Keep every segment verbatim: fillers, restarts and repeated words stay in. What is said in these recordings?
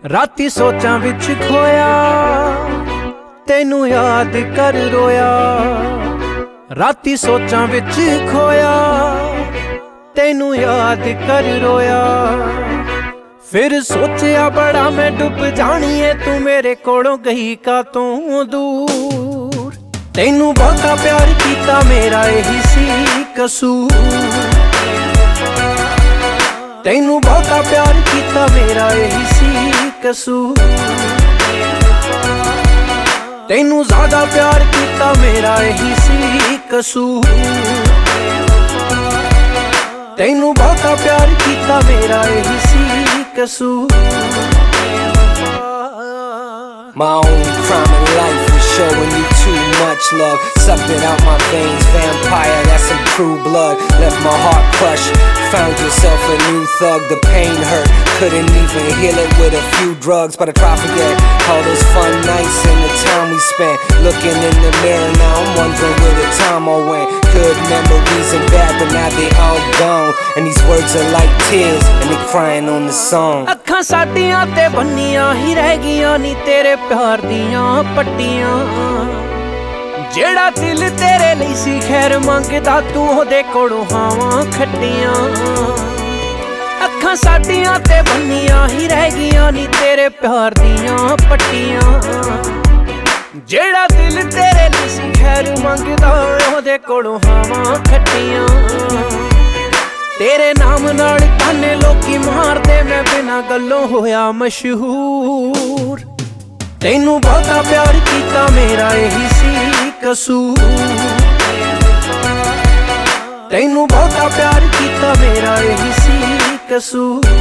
राती सोचां विच खोया तैनू याद कर रोया। राती सोचां विच खोया तैनू याद कर रोया। फिर सोचिया बड़ा मैं डुब जानी है तू मेरे कोलों गई का तू दूर। तैनू बहुता प्यार कीता मेरा यही सी कसूर। तैनू बहुता प्यार कीता मेरा यही सी कसूर। तैनू ज्यादा प्यार कीता मेरा यही सी कसूर। तैनू बहुता प्यार कीता मेरा यही सी कसूर। My own crime in life was showing you too much love. Sucked it out my veins, vampire, that's some true blood. Left my heart crushed, found yourself a new thug. The pain hurt, couldn't even heal it with a few drugs. But I try to forget all those fun nights and the time we spent. Looking in the mirror now, I'm wondering where the time all went. Good memories and bad, but now they all gone. And these words are like tears, and they crying on the song. ਅੱਖਾਂ ਸਾਡੀਆਂ ਤੇ ਬੰਨੀਆਂ ਹੀ ਰਹਿ ਗਈਆਂ ਨੀ ਤੇਰੇ ਪਿਆਰ ਦੀਆਂ ਪੱਟੀਆਂ। ਜਿਹੜਾ ਦਿਲ ਤੇਰੇ ਲਈ ਸੀ ਖੈਰ ਮੰਗਦਾ ਤੂੰ ਉਹਦੇ ਕੋਲੋਂ ਹਾਵਾਂ ਖੱਟੀਆਂ। ਅੱਖਾਂ ਸਾਡੀਆਂ ਤੇ ਬੰਨੀਆਂ ਹੀ ਰਹਿ ਗਈਆਂ ਨੀ ਤੇਰੇ ਪਿਆਰ ਦੀਆਂ ਪੱਟੀਆਂ। ਜਿਹੜਾ ਦਿਲ ਤੇਰੇ ਲਈ ਸੀ ਖੈਰ ਮੰਗਦਾ ਉਹਦੇ ਕੋਲੋਂ ਹਾਵਾਂ ਖੱਟੀਆਂ। तेरे नाम नाल ताने लोकी मारदे मैं बिना गल्लों होया मशहूर। तैनू बहुता प्यार कीता मेरा यही सी कसूर। तैनू बहुता प्यार कीता मेरा यही सी कसूर।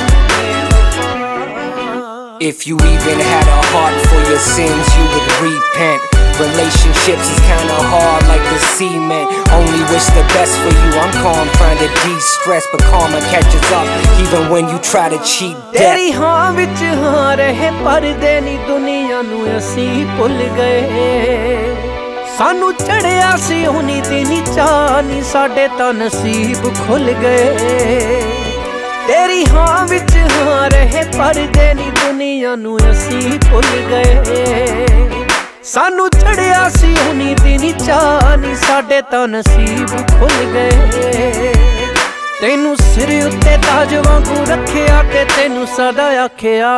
If you even had a heart for your sins, you would repent. Relationships is kinda hard like the cement. Only wish the best for you, I'm calm trying to de-stress, but karma catches up even when you try to cheat death. तेरी हाँ विच हाँ रहे पर्दे नी दुनिया नू असी भुल गए। सानू चढ़िया सी हुनी दी नी चाह नी साडे तां नसीब खुल गए। तेरी हाँ विच हाँ रहे पर्दे नी दुनिया नू असी भुल गए। सानू चढ़िया सी हुनी दी नी चाह नी साडे तां नसीब खुल गए। तैनू सिर उत्ते ताज वांगू रखिया ते तैनू सदा आखिया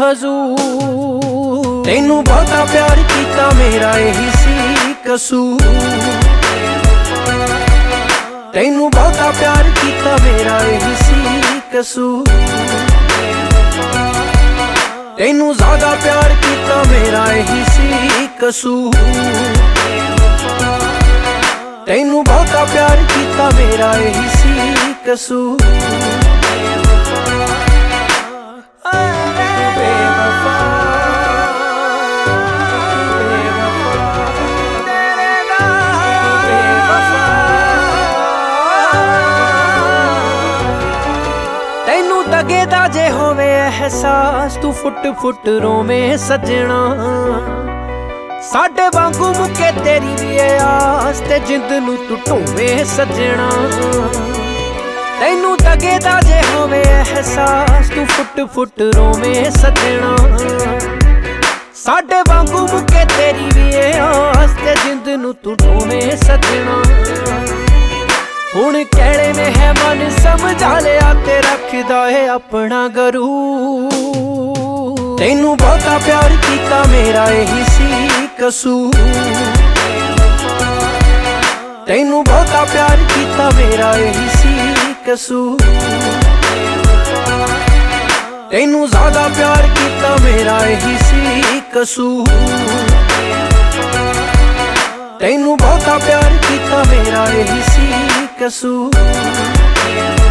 हजूर। तैनू बहुता प्यार कीता मेरा यही सी कसूर। तैनू बहुता प्यार कीता मेरा यही सी कसूर। तैनू ज्यादा प्यार कीता मेरा यही सी कसूर। तैनू बहुता प्यार कीता मेरा यही सी कसूर। बेवफा तैनू दगे दा जे होवे एहसास तू फुट फुट रोवे सजना। साडे वांगू मुके तेरी भी आस ते जिंद नू तू ढोवे सजना। तैनू दगे दा जे होवे एहसास तू फुट फुट रोवे सजना। साडे वांगू मुके तेरी भी आस ते जिंद नू तू ढोवे सजना। हुण कहड़े ने है मन समझा लिया ते रखदा है अपना गरूर। तैनू बहुता प्यार कीता मेरा यही सी कसूर। तैनू बहुता प्यार कीता मेरा यही सी कसूर। तैनू ज्यादा प्यार कीता मेरा यही सी कसूर। तैनू बहुता प्यार कीता मेरा यही सी कसूर।